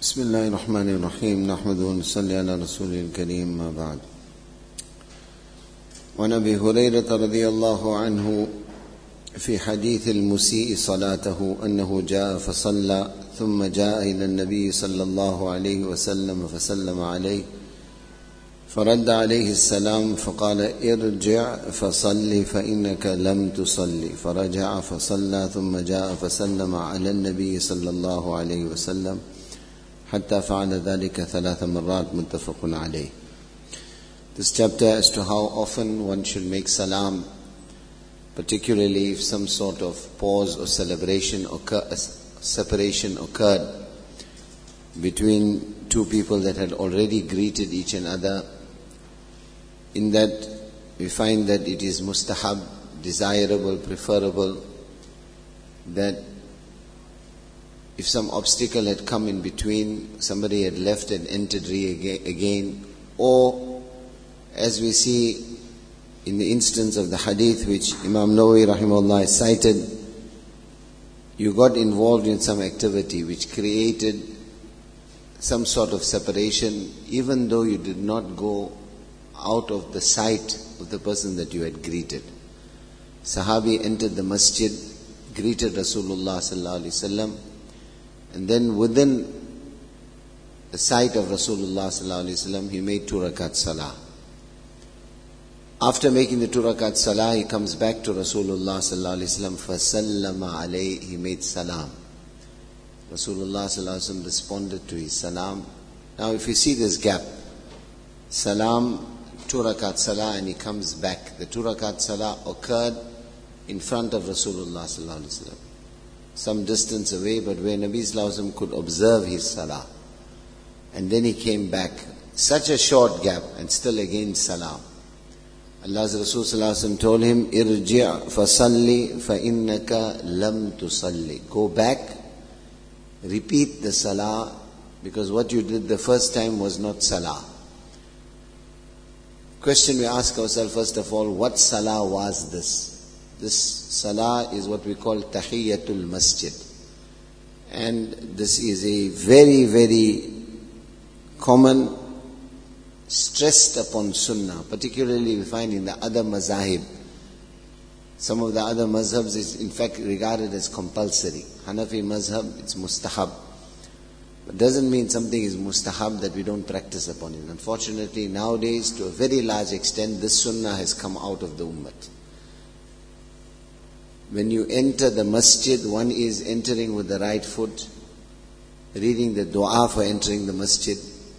بسم الله الرحمن الرحيم نحمده ونصلي على رسوله الكريم ما بعد. وعن أبي هريرة رضي الله عنه في حديث المسيء صلاته أنه جاء فصلى ثم جاء إلى النبي صلى الله عليه وسلم فسلم عليه فرد عليه السلام فقال ارجع فصل فإنك لم تصلي، فرجع فصلى ثم جاء فسلم على النبي صلى الله عليه وسلم حتى فعل ذلك 3 مرات متفق عليه. This chapter as to how often one should make salam, particularly if some sort of pause or separation occurred between two people that had already greeted each another. In that we find that it is mustahab, desirable, preferable that if some obstacle had come in between, somebody had left and entered again, or as we see in the instance of the hadith which Imam Nawawi rahimahullah has cited, you got involved in some activity which created some sort of separation, even though you did not go out of the sight of the person that you had greeted. Sahabi entered the masjid, greeted Rasulullah sallallahu alaihi wasallam, and then within the sight of Rasulullah sallallahu alaihi wasallam, he made 2 rakat salah. After making the 2 rakat salah, he comes back to Rasulullah sallallahu alaihi wasallam. فَسَلَّمَ عَلَيْهِ, he made salam. Rasulullah sallallahu alaihi wasallam responded to his salam. Now if you see this gap, salam, 2 rakat salah, and he comes back. The 2 rakat salah occurred in front of Rasulullah sallallahu alaihi wasallam, some distance away, but where Nabi sallallahu alaihi wasallam could observe his salah. And then he came back. Such a short gap, and still again salam. Allah's Rasul sallallahu alaihi wasallam told him, irji' fasalli fa innaka lam tusalli. Go back, repeat the salah, because what you did the first time was not salah. Question we ask ourselves first of all, what salah was this? This salah is what we call tahiyyatul masjid. And this is a very, very common, stressed upon sunnah. Particularly we find in the other mazahib. Some of the other mazhabs is in fact regarded as compulsory. Hanafi mazhab, it's mustahab. But doesn't mean something is mustahab that we don't practice upon it. Unfortunately nowadays, to a very large extent, this sunnah has come out of the ummah. When you enter the masjid, one is entering with the right foot, reading the dua for entering the masjid,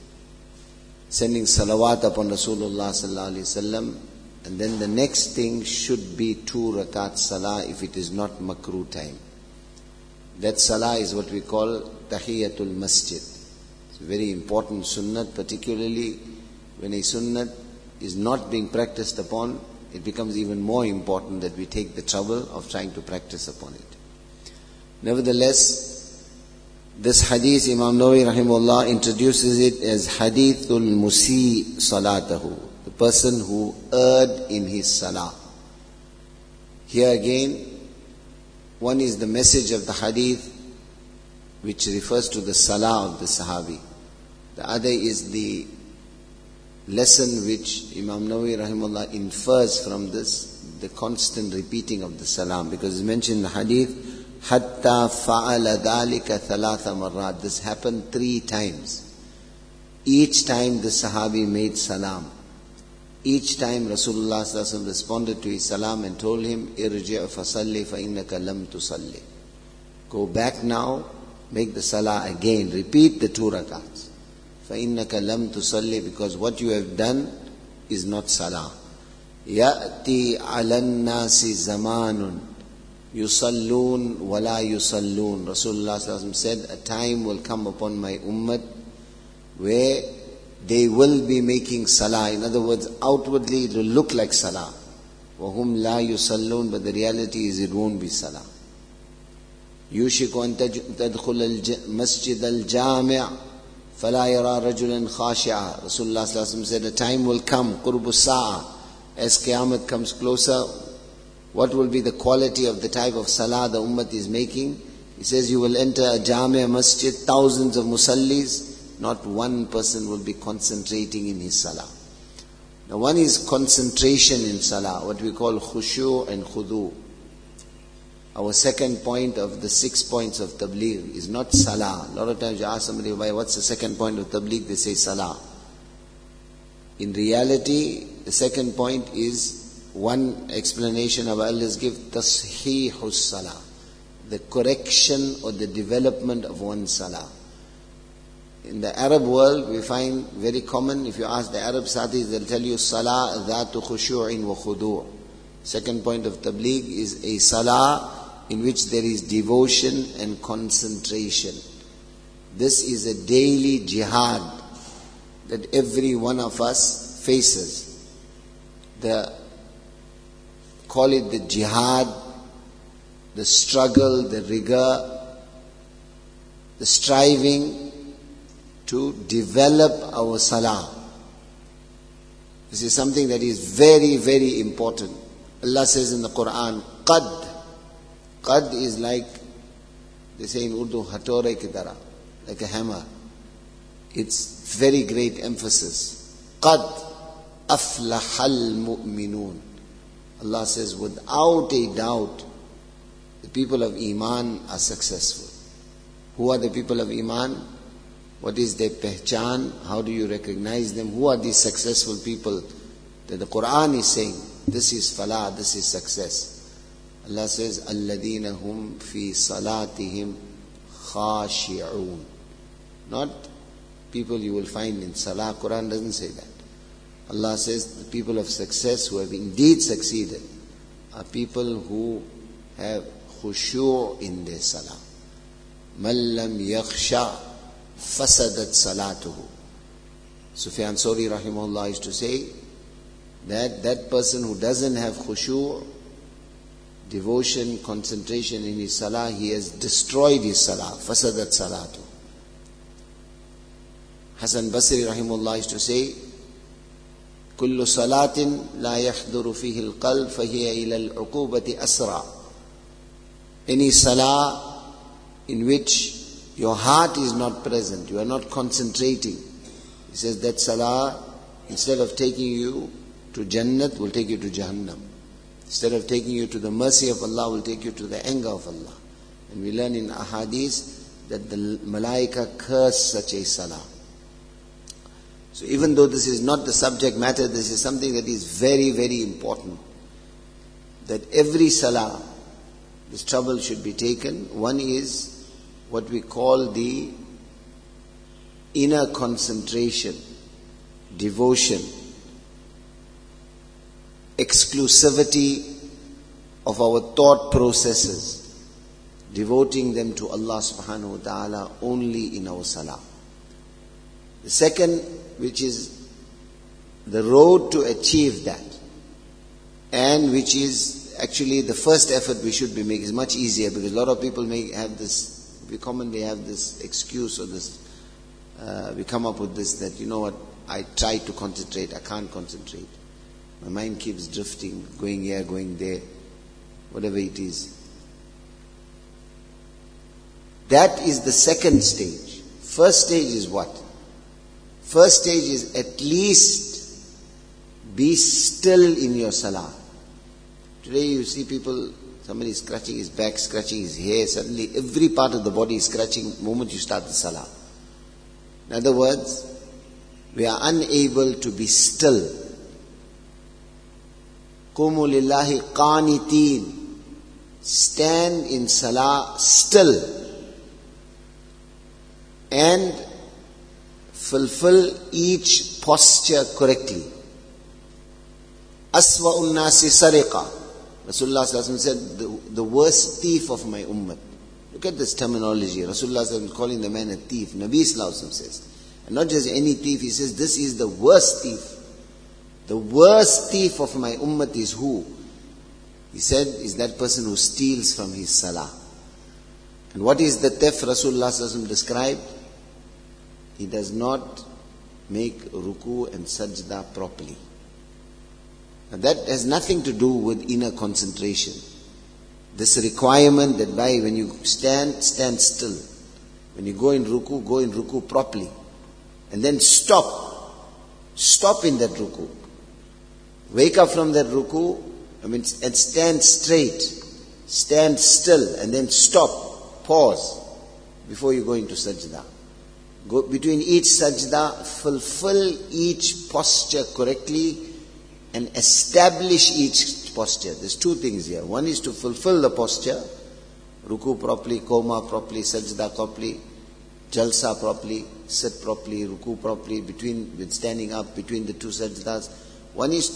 sending salawat upon Rasulullah sallallahu alaihi wasallam, and then the next thing should be 2 rakat salah if it is not makruh time. That salah is what we call tahiyyatul masjid. It's a very important sunnat, particularly when a sunnat is not being practiced upon. It becomes even more important that we take the trouble of trying to practice upon it. Nevertheless, this hadith, Imam Nawawi rahimahullah introduces it as hadithul musi salatahu, the person who erred in his salah. Here again, one is the message of the hadith which refers to the salah of the sahabi. The other is the lesson which Imam Nawawi rahimahullah infers from this, the constant repeating of the salam, because it's mentioned in the hadith, hatta fa'ala dhalika 3 marrat. This happened 3 times. Each time the sahabi made salam. Each time Rasulullah sallallahu alaihi wasallam responded to his salam and told him, irji' fasalli fa innaka lam tusalli. Go back now, make the salah again, repeat the 2 rakats. فَإِنَّكَ لَمْ تُصَلِّ, because what you have done is not salah. يَأْتِي عَلَى النَّاسِ زَمَانٌ يُصَلُّونَ وَلَا يُصَلُّونَ. Rasulullah sallallahu alaihi wasallam said, a time will come upon my ummah where they will be making salah. In other words, outwardly it will look like salah. وَهُمْ لَا يُصَلُّونَ, but the reality is it won't be salah. يُوشِكُ أَن تَدْخُلَ الْمَسْجِدَ الْجَامِعَ فَلَا يَرَى رَجُلًا خَاشِعًا. Rasulullah sallallahu alaihi wasallam said, a time will come, قُرْبُ السَّاعَةِ, as Qiyamah comes closer, what will be the quality of the type of salah the ummah is making? He says you will enter a Jamia Masjid, thousands of musallis, not one person will be concentrating in his salah. Now one is concentration in salah, what we call khushu' and khudu'. Our second point of the 6 points of tabligh is not salah. A lot of times you ask somebody, what's the second point of tabligh? They say salah. In reality, the second point is one explanation of elders give, tashihus salah, the correction or the development of one's salah. In the Arab world, we find very common, if you ask the Arab Satis, they'll tell you salah dhatu khushu'in wa khudu'. Second point of tabligh is a salah in which there is devotion and concentration. This is a daily jihad that every one of us faces. Call it the jihad, the struggle, the rigor, the striving to develop our salah. This is something that is very, very important. Allah says in the Quran, qad. Qad is like, they say in Urdu, hatore ki tarah, like a hammer. It's very great emphasis. Qad aflahal mu'minun. Allah says, without a doubt, the people of Iman are successful. Who are the people of Iman? What is their pehchan? How do you recognize them? Who are these successful people that the Quran is saying, this is falah, this is success. Allah says, alladhina hum fi salatihim khashi'un. Not people you will find in salah. Quran doesn't say that. Allah says the people of success who have indeed succeeded are people who have khushu' in their salah. Man lam yakhsha fasadat salatuhu. Sufyan Thawri rahimahullah used to say that person who doesn't have khushu', devotion, concentration in his salah, he has destroyed his salah. Fasadat salatu. Hasan Basri rahimahullah used to say, kullu salatin la yahduru fihi al-qalb fahiya ila al-uqubati asra. Any salah in which your heart is not present, you are not concentrating, he says that salah, instead of taking you to Jannat, will take you to Jahannam. Instead of taking you to the mercy of Allah, will take you to the anger of Allah. And we learn in ahadith that the malaika curse such a salah. So even though this is not the subject matter, this is something that is very, very important. That every salah, this trouble should be taken. One is what we call the inner concentration, devotion, exclusivity of our thought processes, devoting them to Allah subhanahu wa ta'ala only in our salah. The second, which is the road to achieve that, and which is actually the first effort we should be making, is much easier, because a lot of people may have this, we commonly have this excuse or this, we come up with this, that you know what, I try to concentrate, I can't concentrate. My mind keeps drifting, going here, going there, whatever it is. That is the second stage. First stage is what? First stage is at least be still in your salah. Today you see people, somebody is scratching his back, scratching his hair, suddenly every part of the body is scratching the moment you start the salah. In other words, we are unable to be still. Qumu lillahi qaniteen. Stand in salah still and fulfill each posture correctly. Aswa'un nasi sariqa. Rasulullah said, the worst thief of my ummah. Look at this terminology. Rasulullah is calling the man a thief. Nabi says. And not just any thief, he says this is the worst thief. The worst thief of my ummah is who? He said, is that person who steals from his salah. And what is the theft Rasulullah described? He does not make ruku and sajda properly. Now that has nothing to do with inner concentration. This requirement that when you stand, stand still. When you go in ruku properly. And then stop. Stop in that ruku. Wake up from that ruku, and stand straight. Stand still and then stop. Pause before you go into sajda. Go between each sajda, fulfill each posture correctly and establish each posture. There's two things here. One is to fulfill the posture, ruku properly, koma properly, sajda properly, jalsa properly, sit properly, ruku properly, with standing up between the two sajdas. One is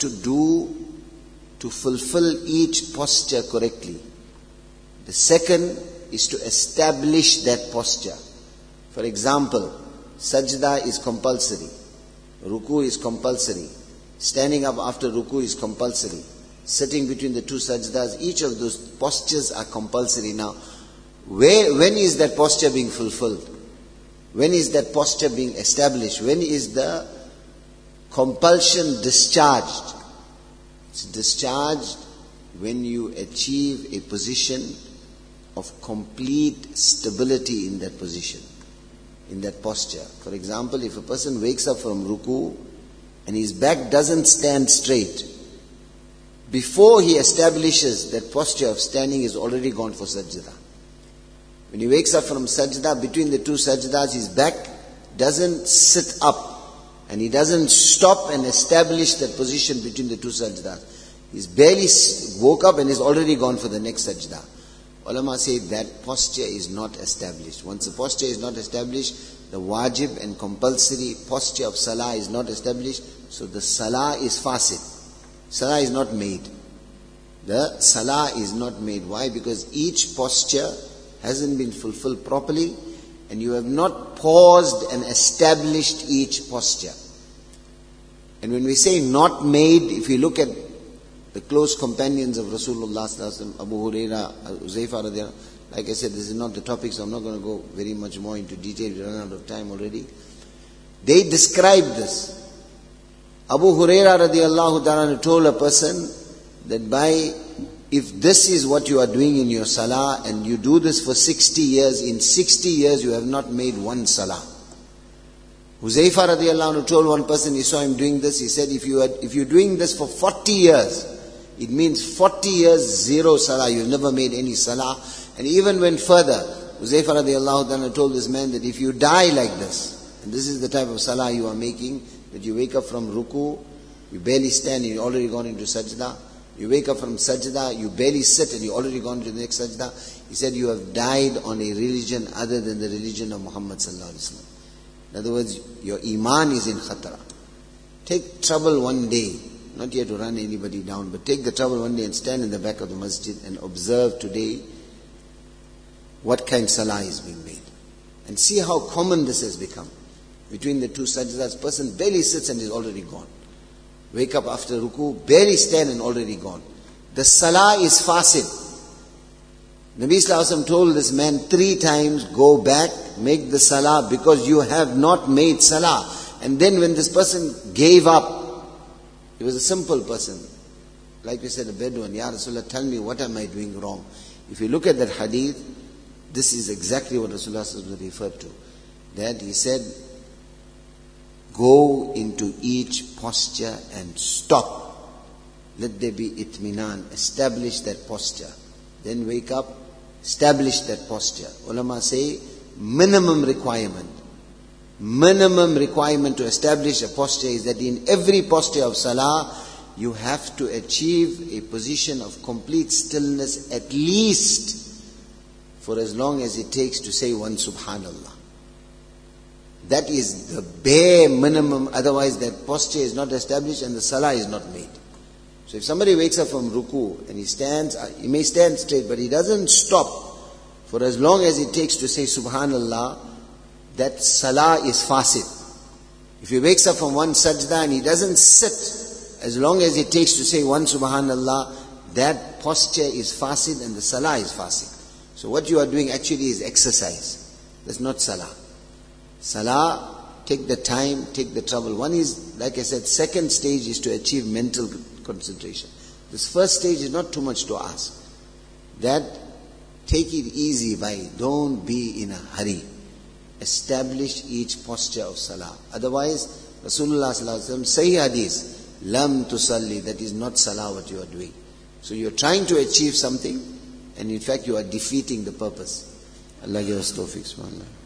to fulfill each posture correctly. The second is to establish that posture. For example, sajda is compulsory, ruku is compulsory, standing up after ruku is compulsory, sitting between the two sajdas, each of those postures are compulsory. Now, when is that posture being fulfilled? When is that posture being established? When is the compulsion discharged? It's discharged when you achieve a position of complete stability in that position, in that posture. For example, if a person wakes up from ruku and his back doesn't stand straight, before he establishes that posture of standing, is already gone for sajda. When he wakes up from sajda, between the two sajdas, his back doesn't sit up and he doesn't stop and establish that position between the two sajdas. He's barely woke up and is already gone for the next sajda. Ulama say that posture is not established. Once the posture is not established, the wajib and compulsory posture of salah is not established, so the salah is fasid. Salah is not made. The salah is not made. Why? Because each posture hasn't been fulfilled properly and you have not paused and established each posture. And when we say not made, if you look at the close companions of Rasulullah sallallahu alaihi wasallam, Abu Huraira, Huzaifa radhiyallahu anhu, like I said, this is not the topic, so I'm not going to go very much more into detail. We run out of time already. They describe this. Abu Huraira radhiyallahu ta'ala told a person that if this is what you are doing in your salah and you do this for 60 years, in 60 years you have not made one salah. Huzaifa radhiyallahu anhu told one person, he saw him doing this, he said, if you're doing this for 40 years, it means 40 years, zero salah, you've never made any salah. And even went further, Huzaifa radhiyallahu ta'ala told this man that if you die like this, and this is the type of salah you are making, that you wake up from ruku, you barely stand and you've already gone into sajda. You wake up from sajda, you barely sit and you've already gone to the next sajda. He said you have died on a religion other than the religion of Muhammad sallallahu alaihi wasallam. In other words, your iman is in khatara. Take trouble one day, not here to run anybody down, but take the trouble one day and stand in the back of the masjid and observe today what kind of salah is being made. And see how common this has become. Between the two sajdas, person barely sits and is already gone. Wake up after ruku, barely stand and already gone. The salah is fasid. Nabi Sallallahu Alaihi Wasallam told this man 3 times, go back, make the salah because you have not made salah. And then when this person gave up, he was a simple person. Like we said, a Bedouin, Ya Rasulullah, tell me what am I doing wrong? If you look at that hadith, this is exactly what Rasulullah referred to. That he said, go into each posture and stop. Let there be itminan. Establish that posture. Then wake up, establish that posture. Ulama say, minimum requirement to establish a posture is that in every posture of salah, you have to achieve a position of complete stillness at least for as long as it takes to say one subhanallah. That is the bare minimum, otherwise that posture is not established and the salah is not made. So if somebody wakes up from ruku and he stands, he may stand straight, but he doesn't stop for as long as it takes to say subhanallah, that salah is fasid. If he wakes up from one sajda and he doesn't sit as long as it takes to say one subhanallah, that posture is fasid and the salah is fasid. So what you are doing actually is exercise. That's not salah. Salah, take the time, take the trouble. One is, like I said, second stage is to achieve mental concentration. This first stage is not too much to ask. that take it easy by, don't be in a hurry. Establish each posture of salah. Otherwise, Rasulullah sallallahu alaihi wasallam, Sahih hadith, lam tusalli, that is not salah what you are doing. So you are trying to achieve something, and in fact you are defeating the purpose. Allah give us tawfiq, subhanallah.